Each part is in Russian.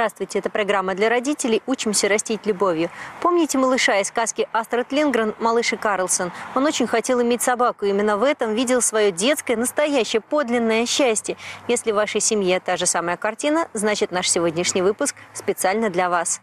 Здравствуйте, это программа для родителей «Учимся растить любовью». Помните малыша из сказки Астрид Линдгрен «Малыш и Карлсон»? Он очень хотел иметь собаку, и именно в этом видел свое детское, настоящее, подлинное счастье. Если в вашей семье та же самая картина, значит наш сегодняшний выпуск специально для вас.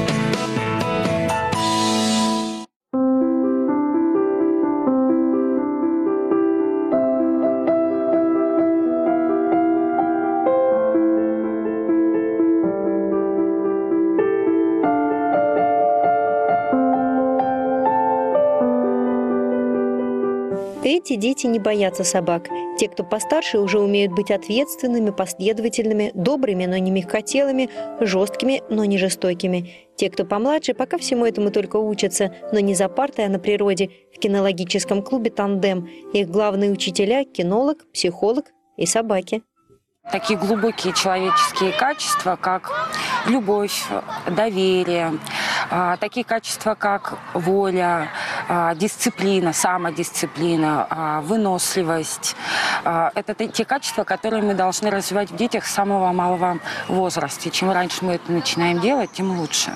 Эти дети не боятся собак. Те, кто постарше, уже умеют быть ответственными, последовательными, добрыми, но не мягкотелыми, жесткими, но не жестокими. Те, кто помладше, пока всему этому только учатся, но не за партой, а на природе. В кинологическом клубе «Тандем». Их главные учителя – кинолог, психолог и собаки. Такие глубокие человеческие качества, как любовь, доверие, такие качества, как воля, дисциплина, самодисциплина, выносливость. Это те качества, которые мы должны развивать в детях с самого малого возраста. Чем раньше мы это начинаем делать, тем лучше.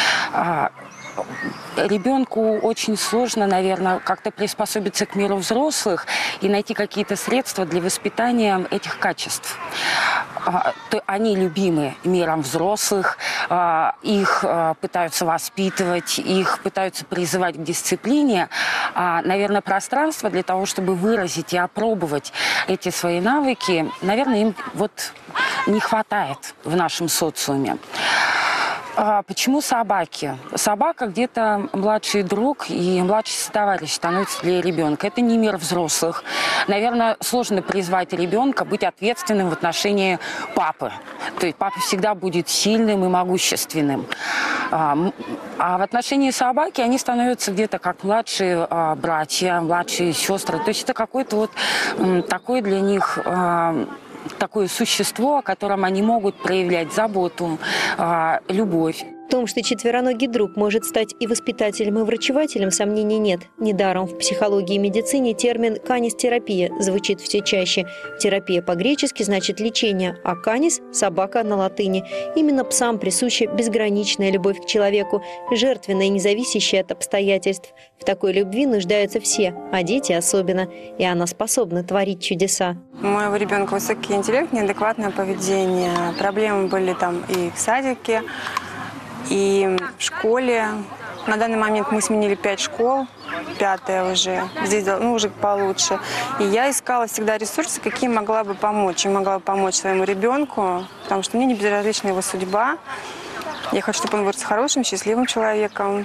Ребенку очень сложно, наверное, как-то приспособиться к миру взрослых и найти какие-то средства для воспитания этих качеств. Они любимы миром взрослых, их пытаются воспитывать, их пытаются призывать к дисциплине. Наверное, пространство для того, чтобы выразить и опробовать эти свои навыки, наверное, им вот не хватает в нашем социуме. Почему собаки? Собака где-то младший друг и младший товарищ становится для ребенка. Это не мир взрослых. Наверное, сложно призвать ребенка быть ответственным в отношении папы. То есть папа всегда будет сильным и могущественным. А в отношении собаки они становятся где-то как младшие братья, младшие сестры. То есть это какое-то вот такое для них... такое существо, о котором они могут проявлять заботу, любовь. В том, что четвероногий друг может стать и воспитателем, и врачевателем, сомнений нет. Недаром в психологии и медицине термин «канистерапия» звучит все чаще. Терапия по-гречески значит «лечение», а «канис» – «собака» на латыни. Именно псам присуща безграничная любовь к человеку, жертвенная, независящая от обстоятельств. В такой любви нуждаются все, а дети особенно. И она способна творить чудеса. У моего ребенка высокий интеллект, неадекватное поведение. Проблемы были там и в садике, и в школе. На данный момент мы сменили 5 школ, 5-я уже, здесь уже получше. И я искала всегда ресурсы, какие могла бы помочь. Я могла бы помочь своему ребенку, потому что мне не безразлична его судьба. Я хочу, чтобы он вырос хорошим, счастливым человеком.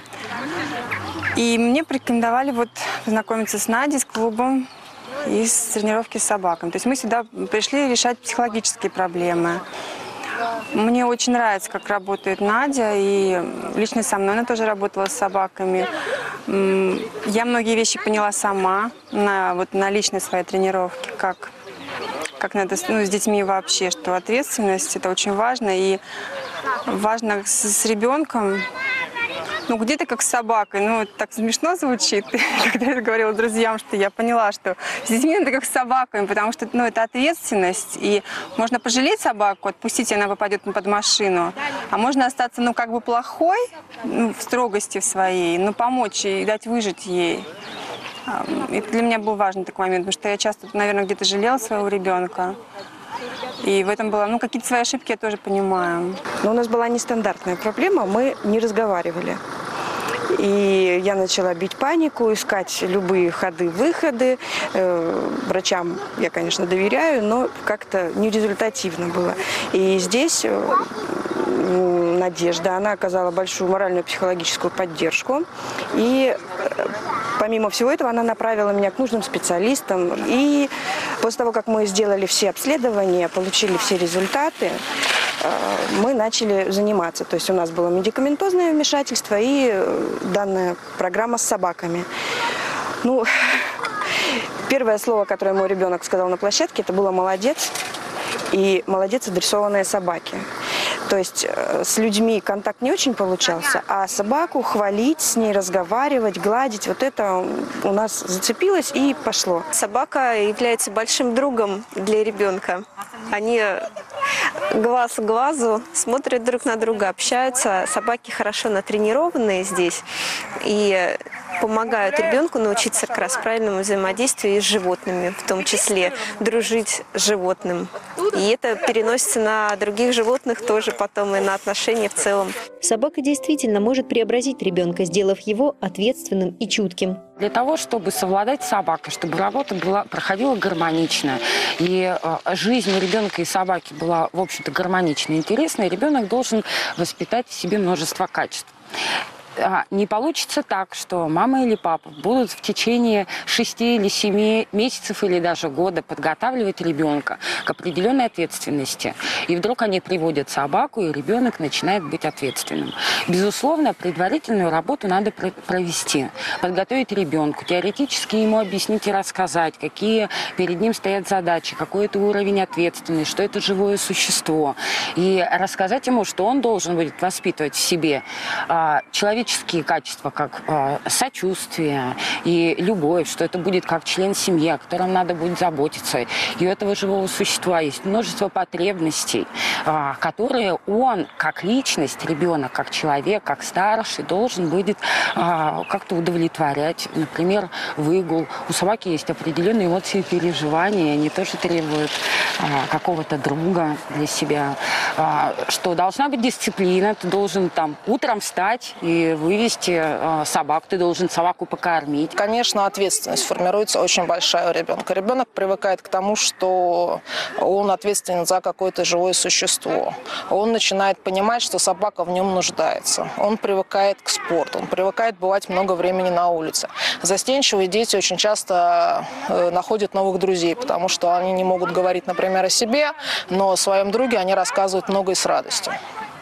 И мне порекомендовали познакомиться с Надей, с клубом и с тренировки с собаками. То есть мы сюда пришли решать психологические проблемы. Мне очень нравится, как работает Надя, и лично со мной она тоже работала с собаками. Я многие вещи поняла сама на личной своей тренировке, как надо с детьми вообще, что ответственность – это очень важно, и важно с ребенком. Где-то как с собакой. Это так смешно звучит, когда я говорила друзьям, что я поняла, что с детьми надо как с собаками, потому что это ответственность. И можно пожалеть собаку, отпустить, и она попадет под машину. А можно остаться, плохой, в строгости в своей, но помочь и дать выжить ей. Это для меня был важный такой момент, потому что я часто, наверное, где-то жалела своего ребенка. И в этом было, какие-то свои ошибки я тоже понимаю. Но у нас была нестандартная проблема, мы не разговаривали. И я начала бить панику, искать любые ходы-выходы. Врачам я, конечно, доверяю, но как-то нерезультативно было. И здесь Надежда, она оказала большую моральную психологическую поддержку. И помимо всего этого, она направила меня к нужным специалистам. И после того, как мы сделали все обследования, получили все результаты, мы начали заниматься. То есть у нас было медикаментозное вмешательство и данная программа с собаками. Первое слово, которое мой ребенок сказал на площадке, это было «молодец». И «молодец» адресованные собаке. То есть с людьми контакт не очень получался, а собаку хвалить, с ней разговаривать, гладить, это у нас зацепилось и пошло. Собака является большим другом для ребенка. Они глаз к глазу, смотрят друг на друга, общаются. Собаки хорошо натренированные здесь и помогают ребенку научиться как раз правильному взаимодействию с животными, в том числе дружить с животным. И это переносится на других животных тоже потом и на отношения в целом. Собака действительно может преобразить ребенка, сделав его ответственным и чутким. Для того, чтобы совладать с собакой, чтобы работа проходила гармонично, и жизнь ребенка и собаки была, в общем-то, гармоничной и интересной, ребенок должен воспитать в себе множество качеств. Не получится так, что мама или папа будут в течение 6 или 7 месяцев или даже года подготавливать ребенка к определенной ответственности. И вдруг они приводят собаку, и ребенок начинает быть ответственным. Безусловно, предварительную работу надо провести. Подготовить ребенку, теоретически ему объяснить и рассказать, какие перед ним стоят задачи, какой это уровень ответственности, что это живое существо. И рассказать ему, что он должен будет воспитывать в себе человеческие качества, как сочувствие и любовь, что это будет как член семьи, о котором надо будет заботиться. И у этого живого существа есть множество потребностей, которые он, как личность, ребенок, как человек, как старший, должен будет как-то удовлетворять. Например, выгул. У собаки есть определенные эмоции и переживания, они тоже требуют какого-то друга для себя. Что должна быть дисциплина, ты должен там утром встать и вывести собаку, ты должен собаку покормить. Конечно, ответственность формируется очень большая у ребенка. Ребенок привыкает к тому, что он ответственен за какое-то живое существо. Он начинает понимать, что собака в нем нуждается. Он привыкает к спорту, он привыкает бывать много времени на улице. Застенчивые дети очень часто находят новых друзей, потому что они не могут говорить, например, о себе, но о своем друге они рассказывают много и с радостью.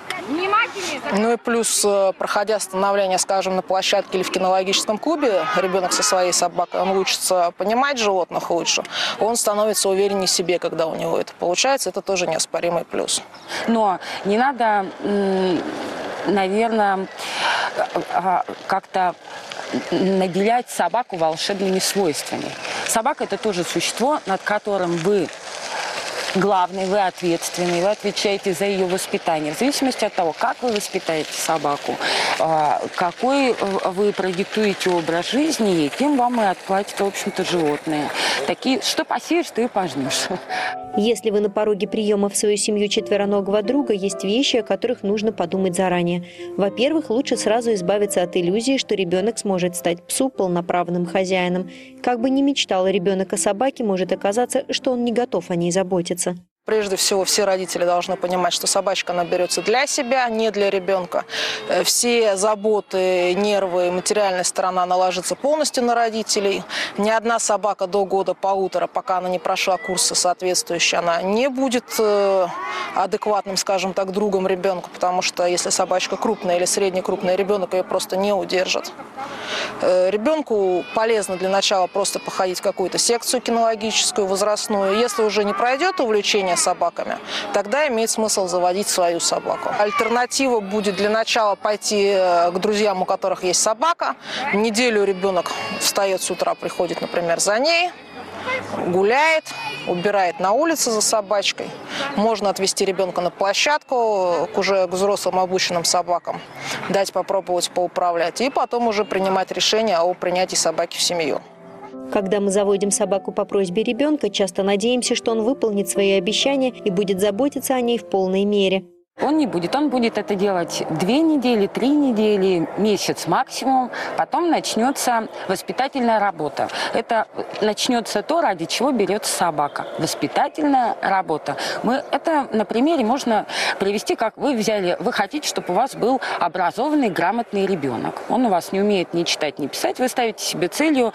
Ну и плюс, проходя становление, скажем, на площадке или в кинологическом клубе, ребенок со своей собакой, он учится понимать животных лучше, он становится увереннее в себе, когда у него это получается, это тоже неоспоримый плюс. Но не надо, наверное, как-то наделять собаку волшебными свойствами. Собака – это тоже существо, над которым вы главный, вы ответственный, вы отвечаете за ее воспитание. В зависимости от того, как вы воспитаете собаку, какой вы продиктуете образ жизни ей, тем вам и отплатят, в общем-то, животные. Такие, что посеешь, ты и пожнешь. Если вы на пороге приема в свою семью четвероногого друга, есть вещи, о которых нужно подумать заранее. Во-первых, лучше сразу избавиться от иллюзии, что ребенок сможет стать псу полноправным хозяином. Как бы ни мечтал ребенок о собаке, может оказаться, что он не готов о ней заботиться. Прежде всего, все родители должны понимать, что собачка, она берется для себя, не для ребенка. Все заботы, нервы, материальная сторона, она ложится полностью на родителей. Ни одна собака до года-полутора, пока она не прошла курсы соответствующие, она не будет адекватным, скажем так, другом ребенка, потому что если собачка крупная или среднекрупная, ребенок ее просто не удержит. Ребенку полезно для начала просто походить в какую-то секцию кинологическую, возрастную. Если уже не пройдет увлечение собаками, тогда имеет смысл заводить свою собаку. Альтернатива будет для начала пойти к друзьям, у которых есть собака. Неделю ребенок встает с утра, приходит, например, за ней, гуляет, убирает на улице за собачкой. Можно отвезти ребенка на площадку к взрослым обученным собакам, дать попробовать поуправлять и потом уже принимать решение о принятии собаки в семью. Когда мы заводим собаку по просьбе ребенка, часто надеемся, что он выполнит свои обещания и будет заботиться о ней в полной мере. Он не будет. Он будет это делать 2 недели, 3 недели, месяц максимум. Потом начнется воспитательная работа. Это начнется то, ради чего берется собака. Воспитательная работа. Это на примере можно привести, как вы хотите, чтобы у вас был образованный, грамотный ребенок. Он у вас не умеет ни читать, ни писать. Вы ставите себе целью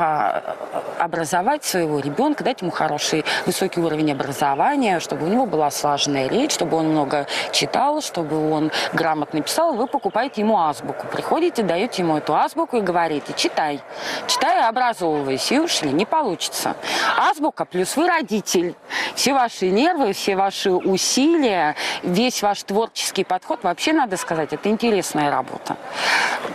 образовать своего ребенка, дать ему хороший, высокий уровень образования, чтобы у него была слаженная речь, чтобы он много читал, чтобы он грамотно писал. Вы покупаете ему азбуку. Приходите, даете ему эту азбуку и говорите: читай. Читай, образовывайся. И ушли. Не получится. Азбука плюс вы родитель. Все ваши нервы, все ваши усилия, весь ваш творческий подход, вообще, надо сказать, это интересная работа.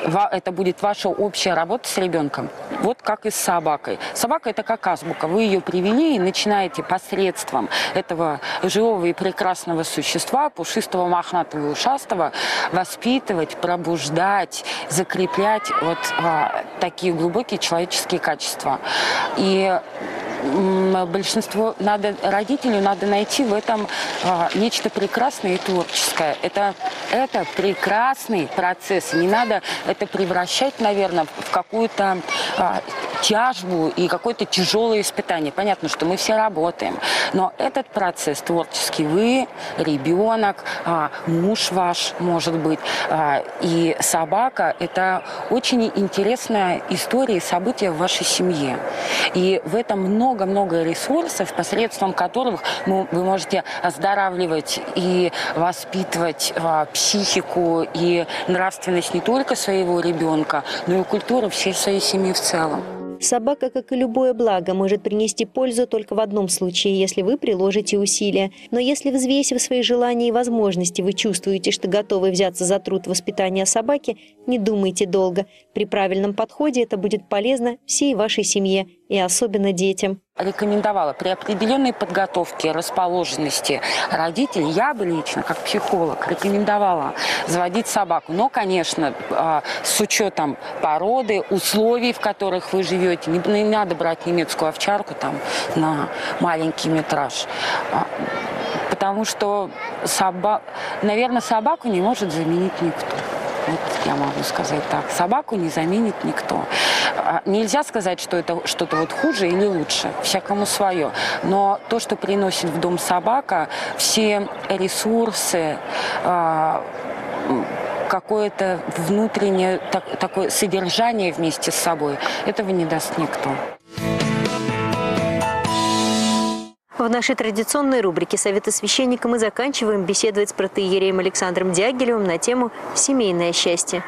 это будет ваша общая работа с ребенком. Вот как и с собакой. Собака – это как азбука. Вы ее привели и начинаете посредством этого живого и прекрасного существа, пушистого, мохнатого и ушастого, воспитывать, пробуждать, закреплять вот такие глубокие человеческие качества. И большинство родителю надо найти в этом нечто прекрасное и творческое. Это прекрасный процесс. Не надо это превращать, наверное, в какую-то тяжбу и какое-то тяжелое испытание. Понятно, что мы все работаем, но этот процесс творческий, вы, ребенок, муж ваш, может быть, и собака – это очень интересная история и события в вашей семье. И в этом много-много ресурсов, посредством которых вы можете оздоравливать и воспитывать психику и нравственность не только своего ребенка, но и культуру всей своей семьи в целом. Собака, как и любое благо, может принести пользу только в одном случае, если вы приложите усилия. Но если, взвесив свои желания и возможности, вы чувствуете, что готовы взяться за труд воспитания собаки, не думайте долго. При правильном подходе это будет полезно всей вашей семье и особенно детям. Рекомендовала при определенной подготовке, расположенности родителей, я бы лично, как психолог, рекомендовала заводить собаку. Но, конечно, с учетом породы, условий, в которых вы живете. Не надо брать немецкую овчарку там, на маленький метраж. Потому что, наверное, собаку не может заменить никто. Вот я могу сказать так. Собаку не заменит никто. Нельзя сказать, что это что-то вот хуже или лучше. Всякому свое. Но то, что приносит в дом собака, все ресурсы, какое-то внутреннее такое содержание вместе с собой, этого не даст никто. В нашей традиционной рубрике «Советы священника» мы заканчиваем беседовать с протоиереем Александром Дягилевым на тему «Семейное счастье».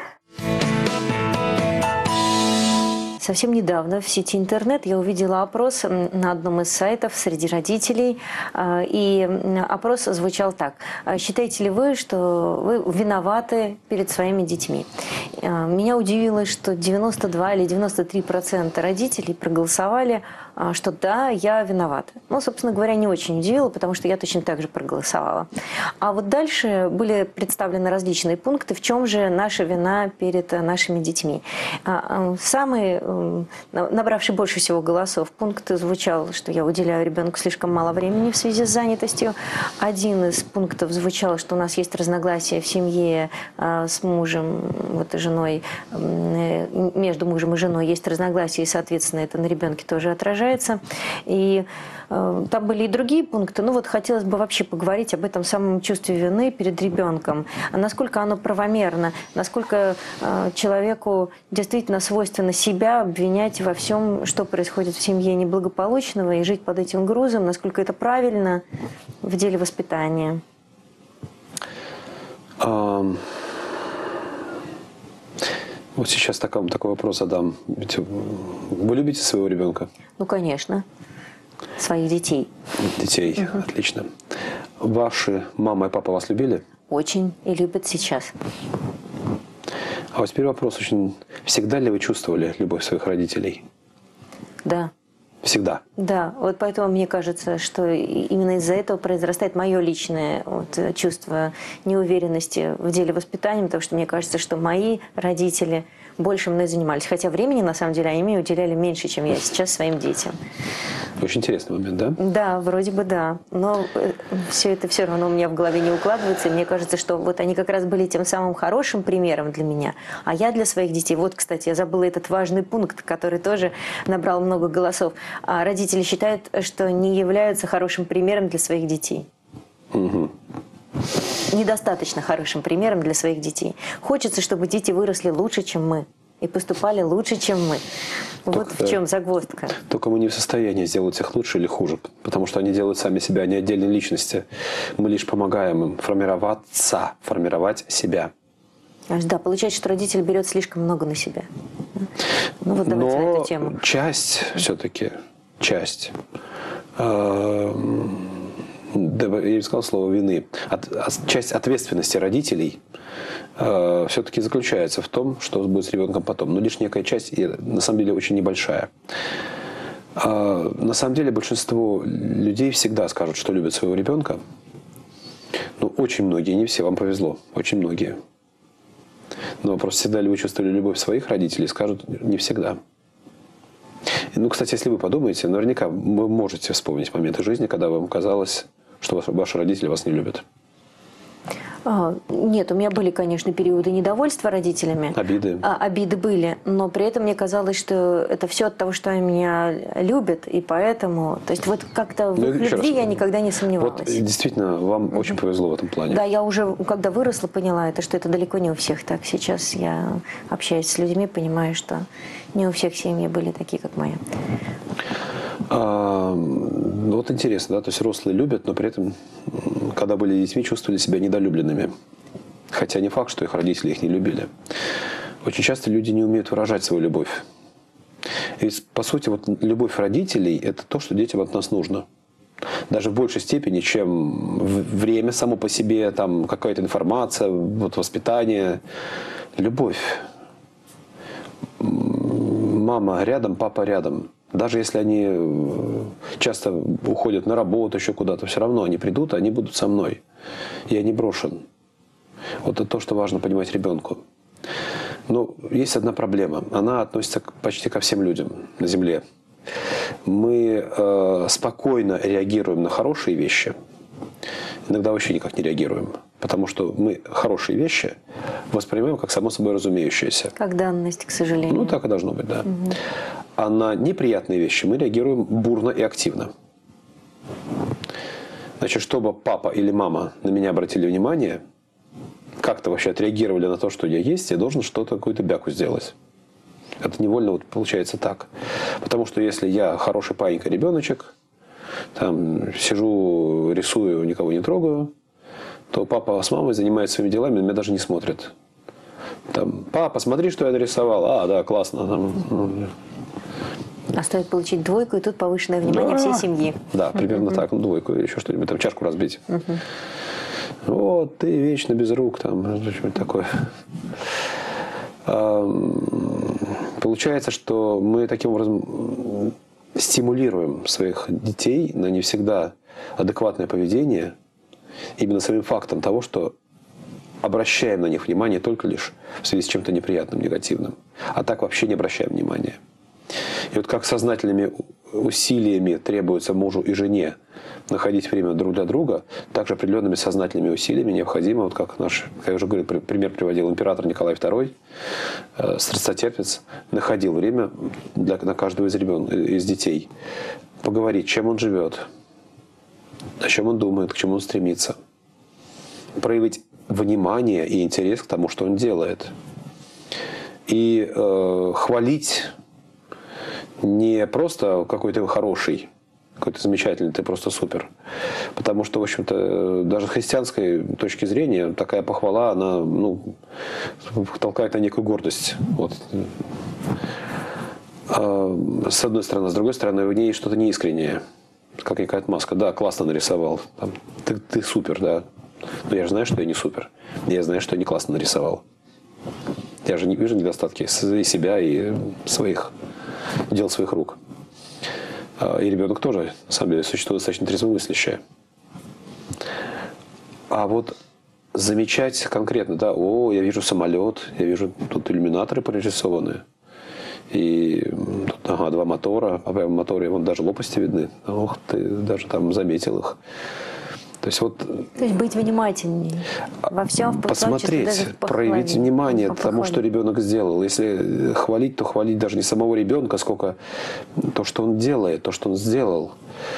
Совсем недавно в сети интернет я увидела опрос на одном из сайтов среди родителей. И опрос звучал так. Считаете ли вы, что вы виноваты перед своими детьми? Меня удивило, что 92 или 93% родителей проголосовали, что да, я виновата. Ну, собственно говоря, не очень удивило, потому что я точно так же проголосовала. А вот дальше были представлены различные пункты, в чем же наша вина перед нашими детьми. Самый, набравший больше всего голосов, пункт звучал, что я уделяю ребенку слишком мало времени в связи с занятостью. Один из пунктов звучал, что у нас есть разногласия в семье с мужем вот, и женой, между мужем и женой есть разногласия, и, соответственно, это на ребенке тоже отражается. И там были и другие пункты. Ну вот хотелось бы вообще поговорить об этом самом чувстве вины перед ребенком. Насколько оно правомерно, насколько человеку действительно свойственно себя обвинять во всем, что происходит в семье неблагополучного, и жить под этим грузом, насколько это правильно в деле воспитания. Вот сейчас такой вопрос задам. Вы любите своего ребенка? Ну, конечно. Своих детей. Детей, отлично. Ваши мама и папа вас любили? Очень. И любят сейчас. А вот теперь вопрос очень... Всегда ли вы чувствовали любовь своих родителей? Да. Всегда? Да. Вот поэтому мне кажется, что именно из-за этого произрастает мое личное вот, чувство неуверенности в деле воспитания, потому что мне кажется, что мои родители больше мной занимались. Хотя времени, на самом деле, они мне уделяли меньше, чем я сейчас своим детям. Очень интересный момент, да? Да, вроде бы да. Но все это все равно у меня в голове не укладывается. И мне кажется, что вот они как раз были тем самым хорошим примером для меня. А я для своих детей... Вот, кстати, я забыла этот важный пункт, который тоже набрал много голосов. А родители считают, что не являются хорошим примером для своих детей. Угу. Недостаточно хорошим примером для своих детей. Хочется, чтобы дети выросли лучше, чем мы. И поступали лучше, чем мы. Вот в чем загвоздка. Только мы не в состоянии сделать их лучше или хуже. Потому что они делают сами себя, они отдельные личности. Мы лишь помогаем им формироваться, формировать себя. Да, получается, что родитель берет слишком много на себя. Ну вот давайте на эту тему. Часть все-таки, часть я не сказал слово вины, часть ответственности родителей все-таки заключается в том, что будет с ребенком потом. Но лишь некая часть, и на самом деле очень небольшая. На самом деле большинство людей всегда скажут, что любят своего ребенка. Но очень многие, не все, вам повезло, очень многие. Но вопрос, всегда ли вы чувствовали любовь своих родителей, скажут, не всегда. Ну, кстати, если вы подумаете, наверняка вы можете вспомнить моменты жизни, когда вам казалось, что ваши родители вас не любят. Нет, у меня были, конечно, периоды недовольства родителями. Обиды. Обиды были, но при этом мне казалось, что это все от того, что они меня любят, и поэтому... То есть вот как-то в их любви я никогда не сомневалась. Вот действительно, вам очень повезло в этом плане. Да, я уже, когда выросла, поняла это, что это далеко не у всех так. Сейчас я общаюсь с людьми, понимаю, что не у всех семьи были такие, как моя. Вот интересно, да, то есть взрослые любят, но при этом, когда были детьми, чувствовали себя недолюбленными. Хотя не факт, что их родители их не любили. Очень часто люди не умеют выражать свою любовь. И, по сути, вот любовь родителей – это то, что детям от нас нужно. Даже в большей степени, чем время само по себе, там какая-то информация, вот воспитание. Любовь. Мама рядом, папа рядом. Даже если они часто уходят на работу, еще куда-то, все равно они придут, они будут со мной. Я не брошен. Вот это то, что важно понимать ребенку. Но есть одна проблема. Она относится почти ко всем людям на Земле. Мы спокойно реагируем на хорошие вещи. Иногда вообще никак не реагируем. Потому что мы хорошие вещи воспринимаем как само собой разумеющееся. Как данность, к сожалению. Ну, так и должно быть, да. Угу. А на неприятные вещи мы реагируем бурно и активно. Значит, чтобы папа или мама на меня обратили внимание, как-то вообще отреагировали на то, что я есть, я должен что-то, какую-то бяку сделать. Это невольно вот получается так. Потому что если я хороший паинька-ребеночек, там сижу, рисую, никого не трогаю, то папа с мамой занимаются своими делами, на меня даже не смотрят. Там, папа, смотри, что я нарисовал. А, да, классно. Там, а стоит получить двойку, и тут повышенное внимание всей семьи. Да, примерно так. Ну, двойку или еще что-нибудь, там, чашку разбить. Вот, ты вечно без рук, там, что-нибудь такое. Получается, что мы таким образом стимулируем своих детей на не всегда адекватное поведение именно самим фактом того, что обращаем на них внимание только лишь в связи с чем-то неприятным, негативным. А так вообще не обращаем внимания. И вот как сознательными усилиями требуется мужу и жене находить время друг для друга, также определенными сознательными усилиями необходимо, вот как наш, как я уже говорил, пример приводил император Николай II, страстотерпец, находил время на каждого из детей поговорить, чем он живет, о чем он думает, к чему он стремится. Проявить внимание и интерес к тому, что он делает. И хвалить не просто какой ты хороший, какой ты замечательный, ты просто супер. Потому что, в общем-то, даже с христианской точки зрения такая похвала, она толкает на некую гордость. Вот. С одной стороны. С другой стороны, в ней что-то неискреннее. Как какая-то маска. Да, классно нарисовал. Там, ты супер, да. Но я же знаю, что я не супер. Я знаю, что я не классно нарисовал. Я же не вижу недостатки и себя, и дел своих рук. И ребенок тоже, на самом деле, существо достаточно трезвомыслящее. А вот замечать конкретно, да, я вижу самолет, я вижу, тут иллюминаторы прорисованы. И тут, два мотора, а прямо в моторе вон даже лопасти видны. Ох, ты даже там заметил их. То есть быть внимательнее во всем, посмотреть, проявить внимание тому, что ребенок сделал. Если хвалить, то хвалить даже не самого ребенка, сколько то, что он делает, то, что он сделал.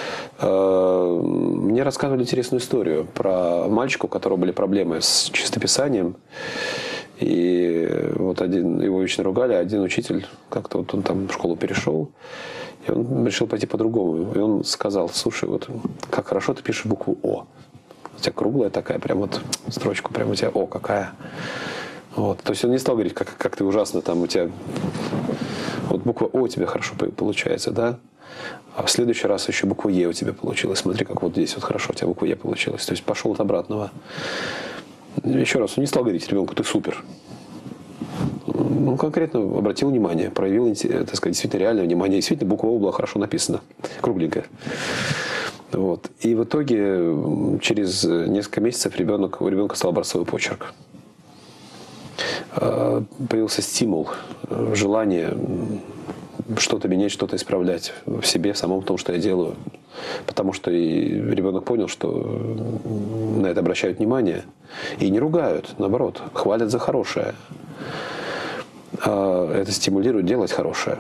Мне рассказывали интересную историю про мальчика, у которого были проблемы с чистописанием. И вот его вечно ругали, один учитель, как-то вот он там в школу перешел, и он решил пойти по-другому. И он сказал: слушай, вот как хорошо ты пишешь букву О. У тебя круглая такая, прям вот строчку, прям у тебя О какая. Вот. То есть он не стал говорить, как ты ужасно, там у тебя вот буква О у тебя хорошо получается, да? А в следующий раз еще буква Е у тебя получилась. Смотри, как вот здесь вот хорошо у тебя буква Е получилась. То есть пошел от обратного. Еще раз, он не стал говорить ребенку, ты супер. Ну, конкретно обратил внимание, проявил, так сказать, действительно реальное внимание. Действительно, буква О была хорошо написана, кругленькая. Вот. И в итоге через несколько месяцев у ребенка стал образцовый почерк. Появился стимул, желание что-то менять, что-то исправлять в себе, в самом том, что я делаю. Потому что и ребенок понял, что на это обращают внимание. И не ругают, наоборот, хвалят за хорошее. Это стимулирует делать хорошее.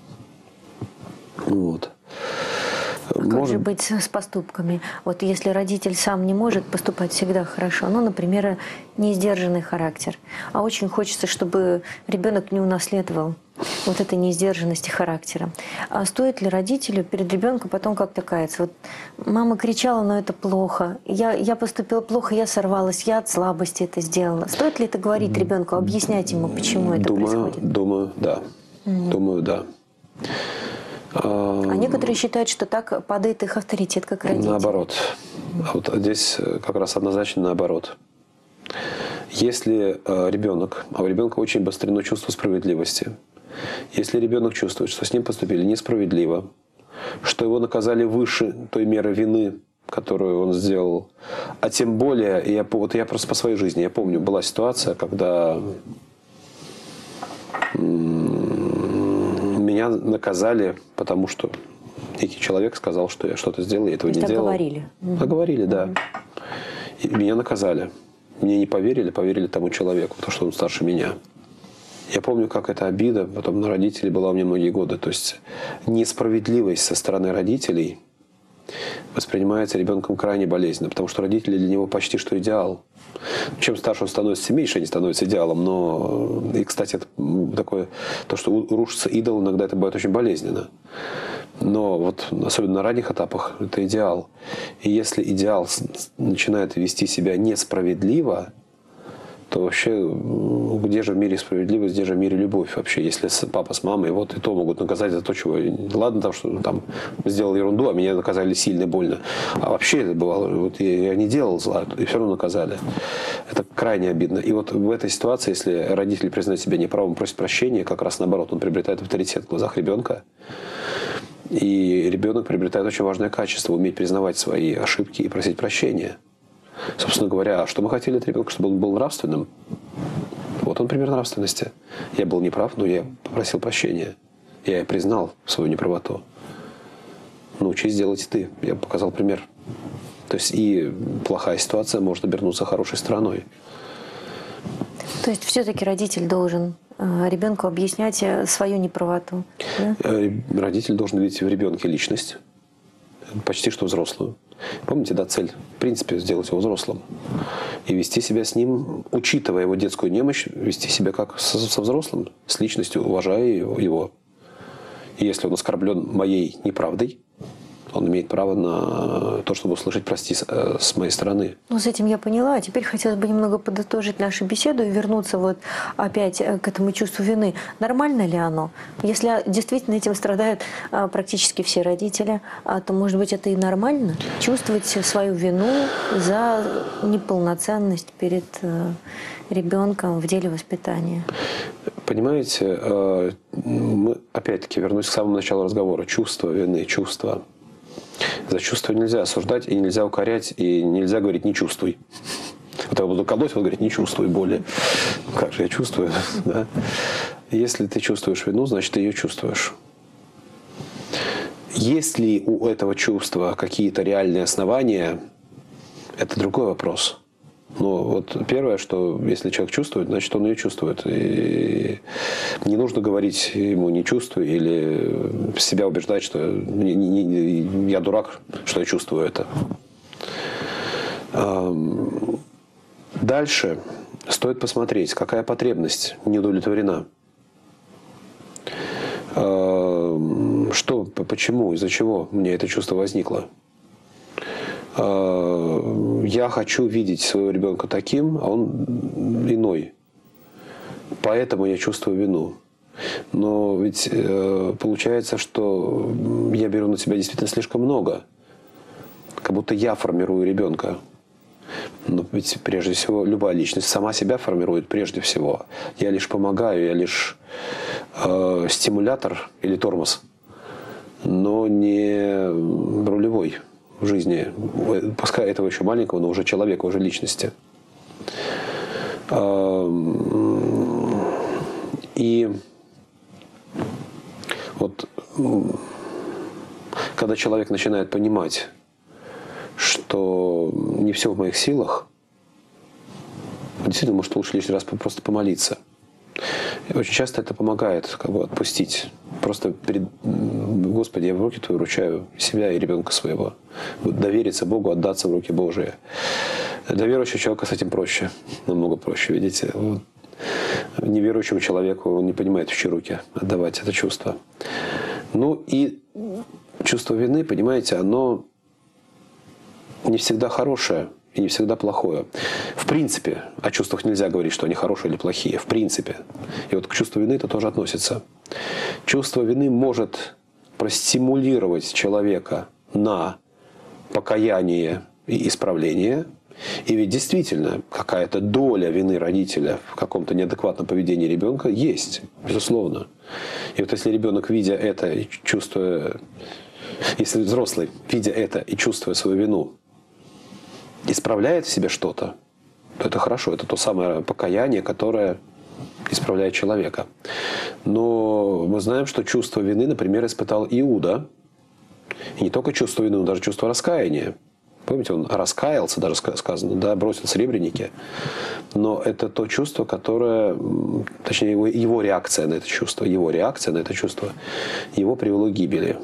Вот. Как же быть с поступками? Вот если родитель сам не может поступать всегда хорошо, ну, например, несдержанный характер, а очень хочется, чтобы ребенок не унаследовал вот этой несдержанности характера. А стоит ли родителю перед ребенком потом как-то каяться? Вот мама кричала, но это плохо, я поступила плохо, я сорвалась, я от слабости это сделала. Стоит ли это говорить ребенку, объяснять ему, почему это происходит? Думаю, да. Думаю, да. А некоторые считают, что так падает их авторитет как родитель. Наоборот. Вот здесь как раз однозначно наоборот. Если ребенок, а у ребенка очень обострено чувство справедливости, если ребенок чувствует, что с ним поступили несправедливо, что его наказали выше той меры вины, которую он сделал, а тем более, я просто по своей жизни, я помню, была ситуация, когда меня наказали, потому что некий человек сказал, что я что-то сделал, я этого не делал. Оговорили. Оговорили, да. И меня наказали. Мне не поверили, поверили тому человеку, потому что он старше меня. Я помню, как эта обида потом на родителей была у меня многие годы. То есть несправедливость со стороны родителей воспринимается ребенком крайне болезненно, потому что родители для него почти что идеал. Чем старше он становится, тем меньше они становятся идеалом. Но, и, кстати, это такое, то, что рушится идол, иногда это бывает очень болезненно. Но вот особенно на ранних этапах это идеал. И если идеал начинает вести себя несправедливо, то вообще где же в мире справедливость, где же в мире любовь вообще? Если папа с мамой, вот и то могут наказать за то, чего... Ладно, там, что там сделал ерунду, а меня наказали сильно, больно. А вообще это бывало, вот я не делал зла, и все равно наказали. Это крайне обидно. И вот в этой ситуации, если родитель признает себя неправым, просит прощения, как раз наоборот, он приобретает авторитет в глазах ребенка. И ребенок приобретает очень важное качество – уметь признавать свои ошибки и просить прощения. Собственно говоря, что мы хотели от ребенка, чтобы он был нравственным? Вот он пример нравственности. Я был неправ, но я попросил прощения. Я признал свою неправоту. Научись делать и ты. Я показал пример. То есть и плохая ситуация может обернуться хорошей стороной. То есть все-таки родитель должен ребенку объяснять свою неправоту? Да? Родитель должен видеть в ребенке личность, почти что взрослую. Помните, да, цель, в принципе, сделать его взрослым. И вести себя с ним, учитывая его детскую немощь, вести себя как со взрослым, с личностью, уважая его. И если он оскорблен моей неправдой, он имеет право на то, чтобы услышать «прости» с моей стороны. Ну, с этим я поняла. А теперь хотелось бы немного подытожить нашу беседу и вернуться вот опять к этому чувству вины. Нормально ли оно? Если действительно этим страдают практически все родители, то, может быть, это и нормально? Чувствовать свою вину за неполноценность перед ребенком в деле воспитания. Понимаете, мы, опять-таки, вернусь к самому началу разговора. Чувство вины, чувство. За чувство нельзя осуждать, и нельзя укорять, и нельзя говорить «не чувствуй». Вот я буду колоть, он говорит «не чувствуй боли». Как же я чувствую? Да? Если ты чувствуешь вину, значит, ты ее чувствуешь. Есть ли у этого чувства какие-то реальные основания, это другой вопрос. Но вот первое, что если человек чувствует, значит, он ее чувствует. И не нужно говорить ему «не чувствуй» или себя убеждать, что я дурак, что я чувствую это. Дальше стоит посмотреть, какая потребность не удовлетворена. Что, почему, из-за чего мне это чувство возникло. Я хочу видеть своего ребенка таким, а он иной. Поэтому я чувствую вину. Но ведь получается, что я беру на себя действительно слишком много. Как будто я формирую ребенка. Но ведь прежде всего любая личность сама себя формирует прежде всего. Я лишь помогаю, я лишь стимулятор или тормоз, но не рулевой в жизни. Пускай этого еще маленького, но уже человека, уже личности. И вот когда человек начинает понимать, что не все в моих силах, действительно, может, лучше лишний раз просто помолиться. И очень часто это помогает как бы отпустить. Просто Господи, я в руки Твои вручаю себя и ребенка своего. Довериться Богу, отдаться в руки Божии. Для верующего человека с этим проще. Намного проще, видите. Вот. Неверующему человеку он не понимает, в чьи руки отдавать это чувство. Ну и чувство вины, понимаете, оно не всегда хорошее и не всегда плохое. В принципе, о чувствах нельзя говорить, что они хорошие или плохие. В принципе. И вот к чувству вины это тоже относится. Чувство вины может простимулировать человека на покаяние и исправление. И ведь действительно какая-то доля вины родителя в каком-то неадекватном поведении ребенка есть, безусловно. И вот если ребенок, видя это и чувствуя, если взрослый, видя это и чувствуя свою вину, исправляет в себе что-то, то это хорошо. Это то самое покаяние, которое исправляет человека. Но мы знаем, что чувство вины, например, испытал Иуда. И не только чувство вины, но даже чувство раскаяния. Помните, он раскаялся, даже сказано, да, бросил сребреники. Но это то чувство, которое, точнее, его реакция на это чувство, его привело к гибели.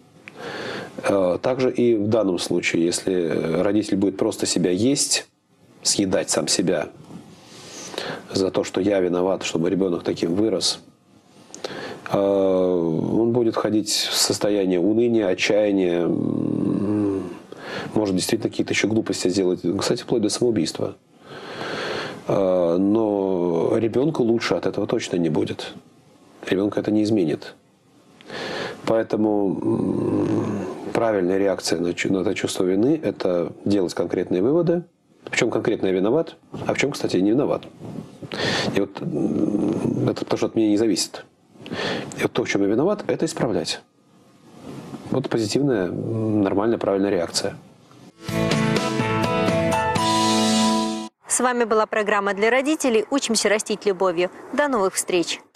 Также и в данном случае, если родитель будет просто себя есть, съедать сам себя за то, что я виноват, чтобы ребенок таким вырос, он будет входить в состояние уныния, отчаяния, может действительно какие-то еще глупости сделать, кстати, вплоть до самоубийства. Но ребенку лучше от этого точно не будет. Ребенка это не изменит. Поэтому правильная реакция на это чувство вины – это делать конкретные выводы. В чем конкретно я виноват, а в чем, кстати, не виноват. И вот это тоже от меня не зависит. И вот то, в чем я виноват, это исправлять. Вот позитивная, нормальная, правильная реакция. С вами была программа для родителей «Учимся растить любовью». До новых встреч!